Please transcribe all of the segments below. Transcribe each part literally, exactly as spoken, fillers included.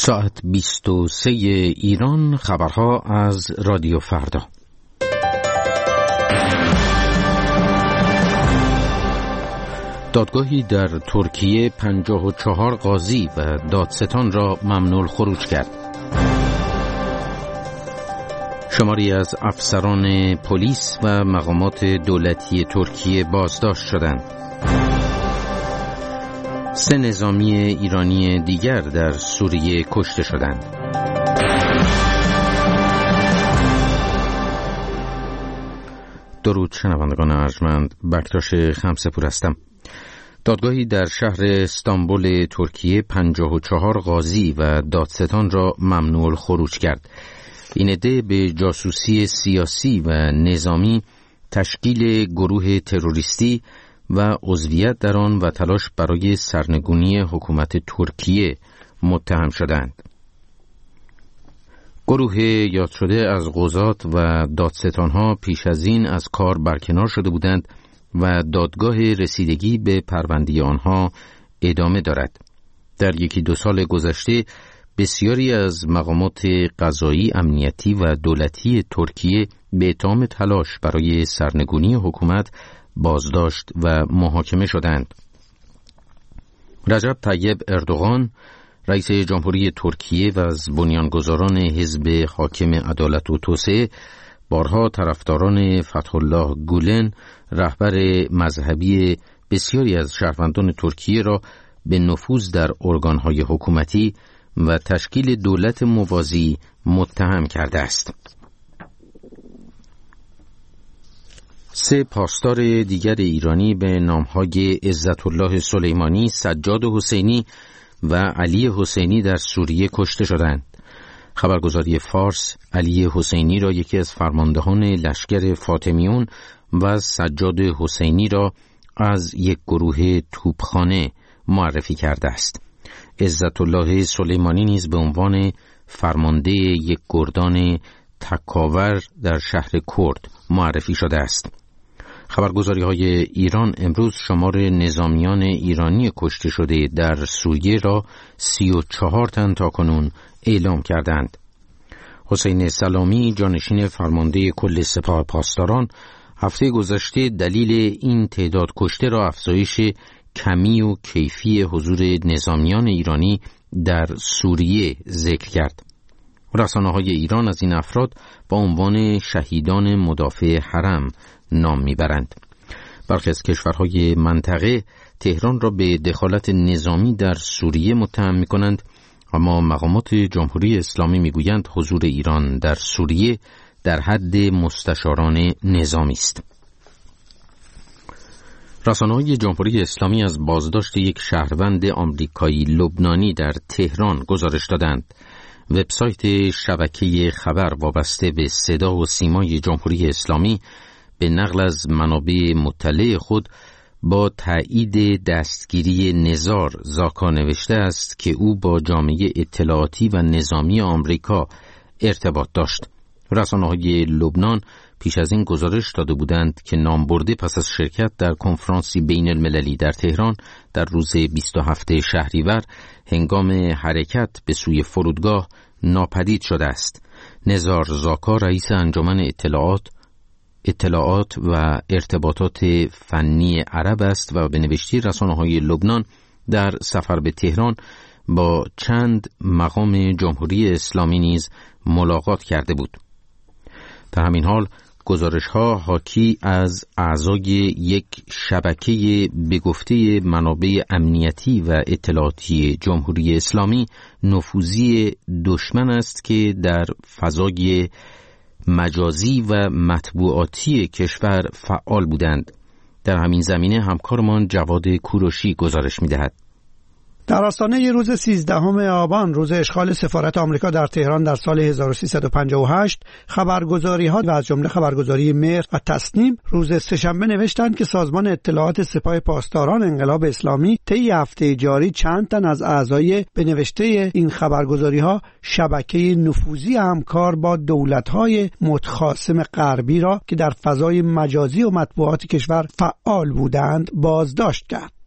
ساعت بیست و سه ایران، خبرها از رادیو فردا. دادگاهی در ترکیه پنجاه و چهار قاضی و دادستان را ممنوع الخروج کرد. شماری از افسران پلیس و مقامات دولتی ترکیه بازداشت شدند. سه نظامی ایرانی دیگر در سوریه کشته شدند. درود شنوندگان ارجمند، بکتاش خمسه‌پور هستم. دادگاهی در شهر استانبول ترکیه پنجاه و چهار قاضی و دادستان را ممنوع الخروج کرد. این عده به جاسوسی سیاسی و نظامی، تشکیل گروه تروریستی و عضویت در آن و تلاش برای سرنگونی حکومت ترکیه متهم شدند. گروه یاد شده از قضات و دادستانها پیش از این از کار برکنار شده بودند و دادگاه رسیدگی به پرونده آنها ادامه دارد. در یکی دو سال گذشته بسیاری از مقامات قضایی، امنیتی و دولتی ترکیه به اتهام تلاش برای سرنگونی حکومت بازداشت و محاکمه شدند. رجب طیب اردوغان، رئیس جمهوری ترکیه و از بنیانگذاران حزب حاکم عدالت و توسعه، بارها طرفداران فتح الله گولن، رهبر مذهبی بسیاری از شهروندان ترکیه را به نفوذ در ارگانهای حکومتی و تشکیل دولت موازی متهم کرده است. سه پاسدار دیگر ایرانی به نامهای عزت الله سلیمانی، سجاد حسینی و علی حسینی در سوریه کشته شدند. خبرگزاری فارس علی حسینی را یکی از فرماندهان لشکر فاطمیون و سجاد حسینی را از یک گروه توپخانه معرفی کرده است. عزت الله سلیمانی نیز به عنوان فرمانده یک گردان تکاور در شهر کرد معرفی شده است. خبرگزاری های ایران امروز شمار نظامیان ایرانی کشته شده در سوریه را سی و چهار تن تاکنون اعلام کردند. حسین سلامی، جانشین فرمانده کل سپاه پاسداران، هفته گذشته دلیل این تعداد کشته را افزایش کمی و کیفی حضور نظامیان ایرانی در سوریه ذکر کرد. رسانه‌های ایران از این افراد با عنوان شهیدان مدافع حرم نام میبرند. برخی از کشورهای منطقه تهران را به دخالت نظامی در سوریه متهم می‌کنند، اما مقامات جمهوری اسلامی میگویند حضور ایران در سوریه در حد مستشاران نظامی است. رسانه‌های جمهوری اسلامی از بازداشت یک شهروند آمریکایی لبنانی در تهران گزارش دادند. وبسایت شبکه خبر وابسته به صدا و سیمای جمهوری اسلامی به نقل از منابع مطلع خود با تایید دستگیری نزار زاکا نوشته است که او با جامعه اطلاعاتی و نظامی آمریکا ارتباط داشت. رسانه‌های لبنان پیش از این گزارش داده بودند که نامبرده پس از شرکت در کنفرانسی بین المللی در تهران در روز بیست و هفتم شهریور هنگام حرکت به سوی فرودگاه ناپدید شده است. نزار زاکا رئیس انجمن اطلاعات اطلاعات و ارتباطات فنی عرب است و به نوشته رسانه‌های لبنان در سفر به تهران با چند مقام جمهوری اسلامی نیز ملاقات کرده بود. در همین حال گزارش‌ها حاکی از اعضای یک شبکه به گفته منابع امنیتی و اطلاعاتی جمهوری اسلامی نفوذی دشمن است که در فضای مجازی و مطبوعاتی کشور فعال بودند. در همین زمینه همکارمان جواد کوروشی گزارش می‌دهد. در آستانه روز سیزدهم آبان، روز اشغال سفارت آمریکا در تهران در سال هزار و سیصد و پنجاه و هشت، خبرگزاری‌ها و از جمله خبرگزاری مهر و تصنیم روز سه‌شنبه نوشتند که سازمان اطلاعات سپاه پاسداران انقلاب اسلامی طی هفته جاری چند تن از اعضای به نوشته این خبرگزاری‌ها شبکه نفوذی همکار با دولت‌های متخاصم غربی را که در فضای مجازی و مطبوعات کشور فعال بودند بازداشت کرد.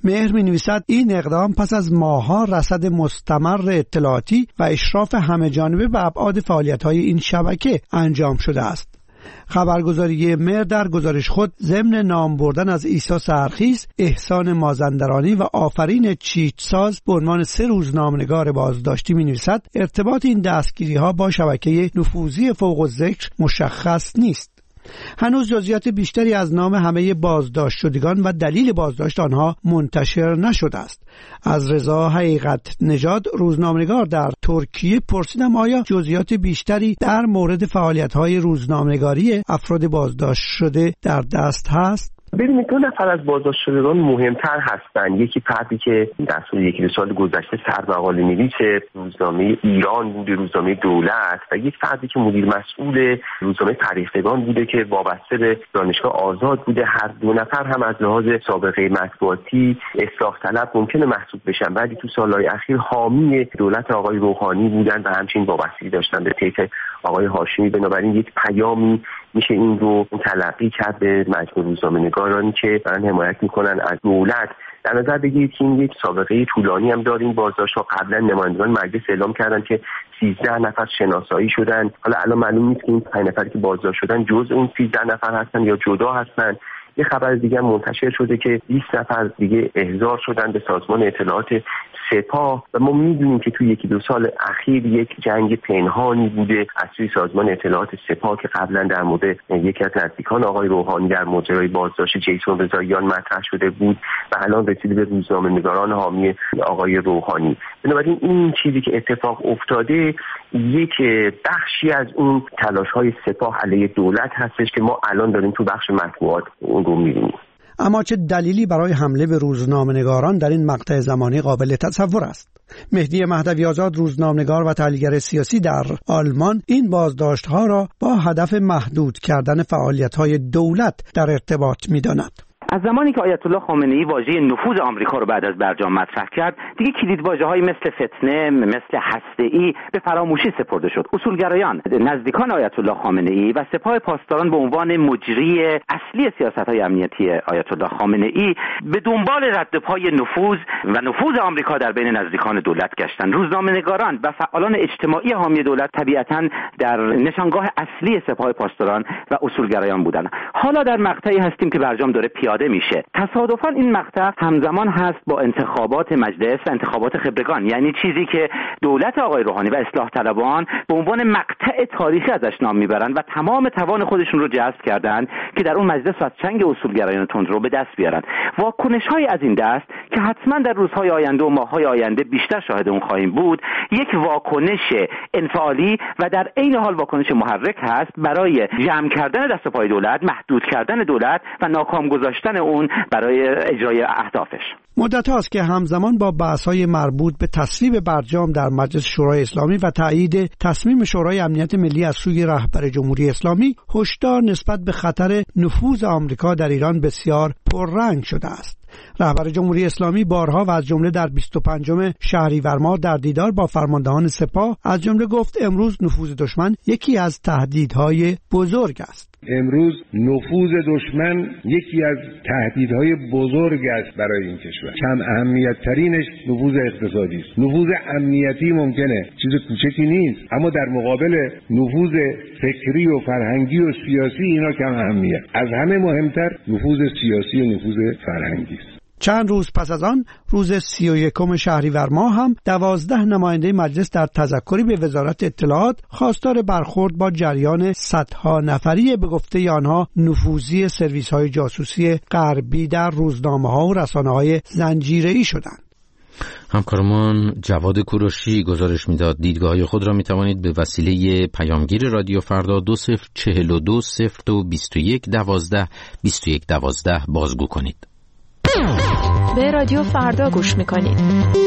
مهر می‌نویسد این اقدام پس از ماه‌ها رصد مستمر اطلاعاتی و اشراف همه‌جانبه به ابعاد فعالیت‌های این شبکه انجام شده است. خبرگزاری مهر در گزارش خود ضمن نام بردن از عیسی سحرخیز، احسان مازندرانی و آفرین چیتساز به عنوان سه روزنامه‌نگار بازداشتی می‌نویسد ارتباط این دستگیری‌ها با شبکه نفوذی فوق الذکر مشخص نیست. هنوز جزئیات بیشتری از نام همه بازداشت شدگان و دلیل بازداشت آنها منتشر نشده است. از رضا حقیقت نژاد روزنامه‌نگار در ترکیه پرسیدم آیا جزئیات بیشتری در مورد فعالیت‌های روزنامه‌نگاری افراد بازداشت شده در دست هست؟ ببینید دو نفر از بازداشت شدگان مهمتر هستند. یکی فردی که در طول یکی دو سال گذشته سرمقاله نویس روزنامه ایران بوده، روزنامه دولت، و یک فردی که مدیر مسئول روزنامه فرهیختگان بوده که وابسته به دانشگاه آزاد بوده. هر دو نفر هم از لحاظ سابقه مطبوعاتی اصلاح طلب ممکنه محسوب بشن، ولی تو سالهای اخیر حامی دولت آقای روحانی بودن و همچنین وابستگی داشتن به طیف آقای هاشمی. بنابراین یک پیامی میشه این رو تلقی کرد به مجموع روزنامه‌نگارانی که دارن حمایت میکنن از دولت. در نظر بگیرید که این یک سابقه طولانی هم داره. این بازداشت‌ها قبلا نمایندگان مجلس اعلام کردن که سیزده نفر شناسایی شدن. حالا الان معلوم نیست که این پنج نفری که بازداشت شدن جز اون سیزده نفر هستن یا جدا هستن. یه خبر دیگه منتشر شده که بیست نفر دیگه احضار شدن به سازمان اطلاعات سپاه و ما میدونیم که توی یکی دو سال اخیر یک جنگ پنهانی بوده از سوی سازمان اطلاعات سپاه که قبلا در مورد یکی از نزدیکان آقای روحانی در ماجرای بازداشت جیسون رضاییان مطرح شده بود و الان رسیده به روزنامه‌نگاران حامی آقای روحانی. بنابراین این چیزی که اتفاق افتاده یک بخشی از اون تلاش‌های سپاه علیه دولت هستش که ما الان داریم تو بخش مطبوعات اون رو می‌بینیم. اما چه دلیلی برای حمله به روزنامه‌نگاران در این مقطع زمانی قابل تصور است؟ مهدی مهدوی آزاد، روزنامه‌نگار و تحلیلگر سیاسی در آلمان، این بازداشت‌ها را با هدف محدود کردن فعالیت‌های دولت در ارتباط می‌داند. از زمانی که آیت الله خامنه‌ای واژه نفوذ آمریکا رو بعد از برجام مطرح کرد، دیگه کلیدواژه‌هایی مثل فتنه، مثل هسته‌ای به فراموشی سپرده شد. اصولگرایان، نزدیکان آیت الله خامنه‌ای و سپاه پاسداران به عنوان مجری اصلی سیاست‌های امنیتی آیت الله خامنه‌ای به دنبال رد پای نفوذ و نفوذ آمریکا در بین نزدیکان دولت گشتند. روزنامه‌نگاران و فعالان اجتماعی حامی دولت طبیعتاً در نشانگاه اصلی سپاه پاسداران و اصولگرایان بودند. حالا در مقطعی هستیم که برجام داره پیاده میشه. تصادفاً این مقطع همزمان هست با انتخابات مجلس و انتخابات خبرگان، یعنی چیزی که دولت آقای روحانی و اصلاح طلبان به عنوان مقطع تاریخی ازش نام میبرن و تمام توان خودشون رو جذب کردن که در اون مجلس از چنگ اصولگرایان تندرو به دست بیارن. واکنش‌های از این دست که حتما در روزهای آینده و ماه‌های آینده بیشتر شاهد اون خواهیم بود، یک واکنش انفعالی و در عین حال واکنش محرک هست برای جمع کردن دست و پای دولت، محدود کردن دولت و ناکام گذاشتن اون برای اجرای اهدافش. مدت هاست که همزمان با بحث‌های مربوط به تصویب برجام در مجلس شورای اسلامی و تایید تصمیم شورای امنیت ملی از سوی رهبر جمهوری اسلامی، هشدار نسبت به خطر نفوذ آمریکا در ایران بسیار پررنگ شده است. رهبر جمهوری اسلامی بارها و از جمله در بیست و پنجم شهریور ماه در دیدار با فرماندهان سپاه از جمله گفت امروز نفوذ دشمن یکی از تهدیدهای بزرگ است. امروز نفوذ دشمن یکی از تهدیدهای بزرگ است برای این کشور. کم اهمیت ترینش نفوذ اقتصادی است. نفوذ امنیتی ممکنه چیز کوچکی نیست، اما در مقابل نفوذ فکری و فرهنگی و سیاسی اینا کم اهمیت. از همه مهمتر نفوذ سیاسی و نفوذ فرهنگی است. چند روز پس از آن، روز سی و یکم شهریور ماه هم دوازده نماینده مجلس در تذکری به وزارت اطلاعات خواستار برخورد با جریان صدها نفری به گفته آنها نفوذی سرویس‌های جاسوسی غربی در روزنامه‌ها و رسانه‌های زنجیره‌ای شدند. همکارمان جواد کوروشی گزارش میداد. دیدگاه‌های خود را میتوانید به وسیله پیامگیر رادیو فردا دو صفر چهل و دو صفر دو بیست و یک دوازده بیست و یک دوازده بازگو کنید. به رادیو فردا گوش میکنید.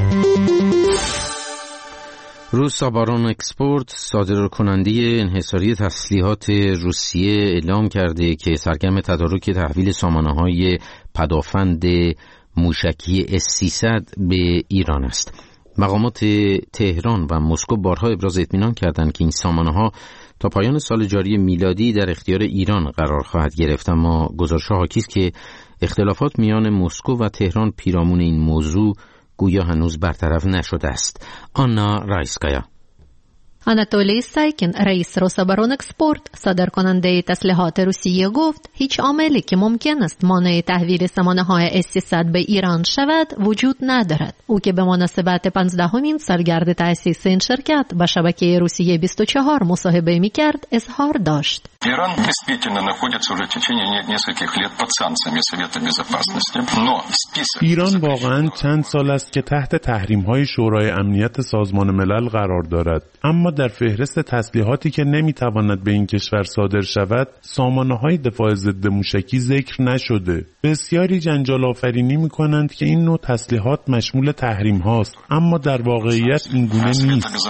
روساباران اکسپورت، صادر کننده انحصاری تسلیحات روسیه، اعلام کرده که سرگرم تدارک تحویل سامانه‌های پدافند موشکی اس سیصد به ایران است. مقامات تهران و مسکو بارها ابراز اطمینان کردند که این سامانه‌ها تا پایان سال جاری میلادی در اختیار ایران قرار خواهد گرفت، اما گزارش‌ها حاکی است که اختلافات میان مسکو و تهران پیرامون این موضوع گویا هنوز برطرف نشده است. آنا رایسکایا. آناتولی سایکین، رئیس روسابرونکسپورت، صادر کننده تسلیحات روسیه، گفت هیچ عاملی که ممکن است مانع تحویل سامانه‌های اس سیصد به ایران شود وجود ندارد. او که به مناسبت پانزدهمین سالگرد تأسیس این شرکت با شبکه روسیه بیست و چهار مصاحبه می‌کرد اظهار داشت. ایران действительно находится уже в течение нескольких лет под санкциями Совета Безопасности. Но список ایران واقعاً چند سال است که تحت تحریم‌های شورای امنیت سازمان ملل قرار دارد، اما در فهرست تسلیحاتی که نمیتواند به این کشور صادر شود سامانه‌های دفاع ضد موشکی ذکر نشده. بسیاری جنجال آفرینی می‌کنند که این نوع تسلیحات مشمول تحریم هاست، اما در واقعیت این گونه نیست.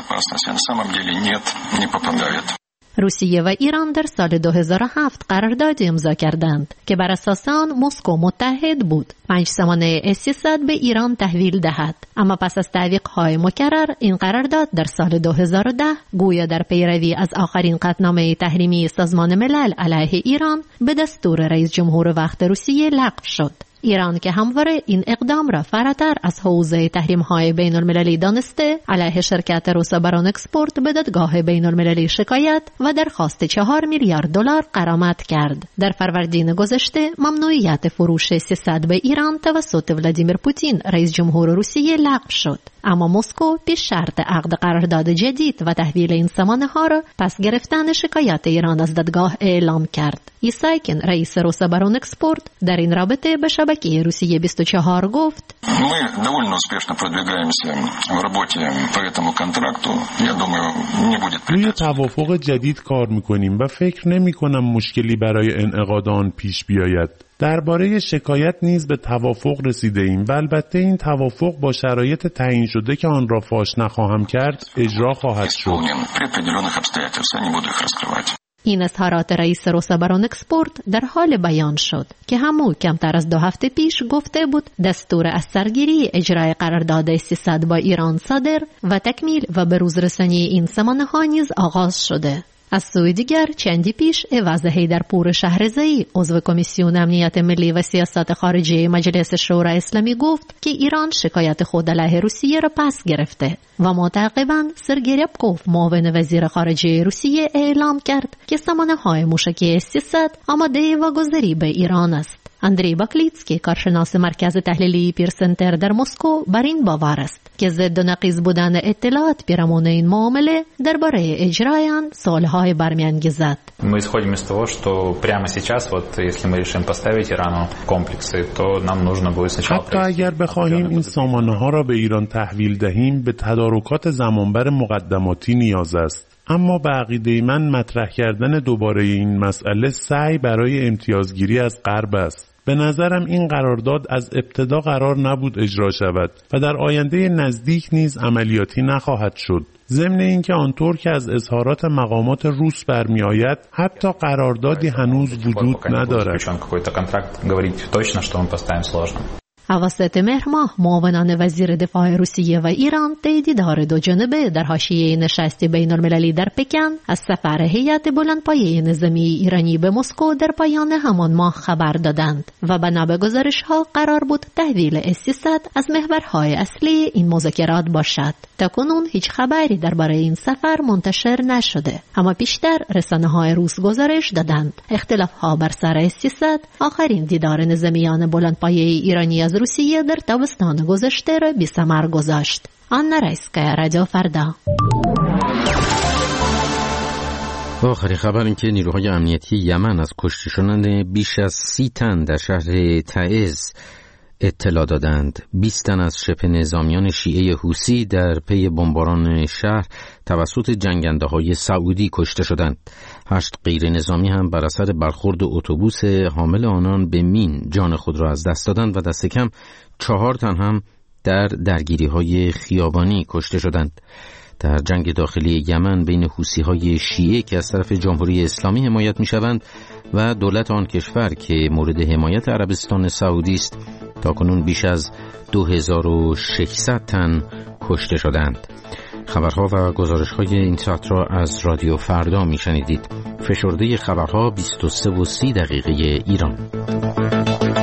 روسیه و ایران در سال دو هزار و هفت قراردادی امضا کردند که بر اساس آن مسکو متحد بود پنج سامانه اس سیصد به ایران تحویل دهد، اما پس از تعویق‌های مکرر این قرارداد در سال دو هزار و ده گویا در پیروی از آخرین قطعنامه تحریمی سازمان ملل علیه ایران به دستور رئیس جمهور وقت روسیه لغو شد. ایران که همواره این اقدام را فراتر از حوزه تحریم‌های بین‌المللی دانسته، علیه شرکت روسابرونکسپورت به دادگاه بین‌المللی شکایت و درخواست چهار میلیارد دلار غرامت کرد. در فروردین گذشته ممنوعیت فروش سیصد به ایران توسط ولادیمیر پوتین رئیس جمهور روسیه لغو شد، اما مسکو پیش شرط عقد قرارداد جدید و تحویل این سامانه‌ها را پس گرفتن شکایت ایران از دادگاه اعلام کرد. ایسایکین، رئیس روسابرونکسپورت، در این رابطه به شبکه روسیه بیست و چهار گفت: Мы довольно успешно продвигаемся в работе по этому контракту. Я думаю, не будет проблем. روی توافق جدید کار می‌کنیم و فکر نمی‌کنم مشکلی برای انعقاد آن پیش بیاید. درباره شکایت نیز به توافق رسیده ایم و البته این توافق با شرایط تعیین شده که آن را فاش نخواهم کرد اجرا خواهد شد. این اظهارات رئیس روسابرونکسپورت در حال بیان شد که همو کمتر از دو هفته پیش گفته بود دستور از سرگیری اجرای قرارداد سیصد با ایران صادر و تکمیل و به روز رسانی این سامانه‌ها نیز آغاز شده. از سوی دیگر چندی پیش عوض حیدرپور شهرزایی، عضو کمیسیون امنیت ملی و سیاست خارجی مجلس شورای اسلامی، گفت که ایران شکایت خود علیه روسیه را پس گرفته و متعاقباً سرگی ریابکوف، معاون وزیر خارجه روسیه، اعلام کرد که سامانه‌های موشکی سیصد آماده واگذاری به ایران است. اندری باکلیتسکی، کارشناس مرکز تحلیلی پیرسنتر در مسکو، بر این باور است که ضد و نقیض بودن اطلاعات پیرامون این معامله درباره اجرای آن سالهای برمیانگیزد. Мы исходим из того, что прямо сейчас, вот если мы решим поставить Ирану комплексы, то нам нужно будет сначала. حتی اگر بخواهیم این سامانه‌ها را به ایران تحویل دهیم به تدارکات زمانبر مقدماتی نیاز است. اما به عقیده من مطرح کردن دوباره این مسئله سعی برای امتیازگیری از غرب است. به نظرم این قرارداد از ابتدا قرار نبود اجرا شود و در آینده نزدیک نیز عملیاتی نخواهد شد. ضمن اینکه آنطور که از اظهارات مقامات روس برمی آید حتی قراردادی هنوز وجود ندارد. اواسط مهر ماه معاونان وزیر دفاع روسیه و ایران طی دیدار دو جانبه در حاشیه نشست بین‌المللی در پکن از سفر هیئت بلندپایه نظامی ایرانی به مسکو در پایان همان ماه خبر دادند و بنا به گزارش‌ها قرار بود تحویل اس سیصد از محورهای اصلی این مذاکرات باشد. تاکنون هیچ خبری درباره این سفر منتشر نشده، اما پیشتر رسانه‌های روس گزارش دادند اختلاف‌ها بر سر اس سیصد آخرین دیدار نظامیان بلندپایه ایرانی از روسیه در تابستان گذشته را بی ثمر گذاشت. آنا رایسکایا، رادیو فردا. آخرین خبر این که نیروهای امنیتی یمن از کشته شدن بیش از سی تن در شهر تعز اطلاع دادند. بیست تن از شبه نظامیان شیعه حوثی در پی بمباران شهر توسط جنگنده‌های سعودی کشته شدند. هشت غیر نظامی هم بر اثر برخورد اتوبوس حامل آنان به مین جان خود را از دست دادند و دست کم چهار تن هم در درگیری‌های خیابانی کشته شدند. در جنگ داخلی یمن بین حوثی‌های شیعه که از طرف جمهوری اسلامی حمایت می‌شوند و دولت آن کشور که مورد حمایت عربستان سعودی است، تاکنون بیش از دو هزار و ششصد تن کشته شدند. خبرها و گزارش‌های این ساعت را از رادیو فردا می‌شنیدید. فشرده خبرها بیست و سه و سی دقیقه ایران.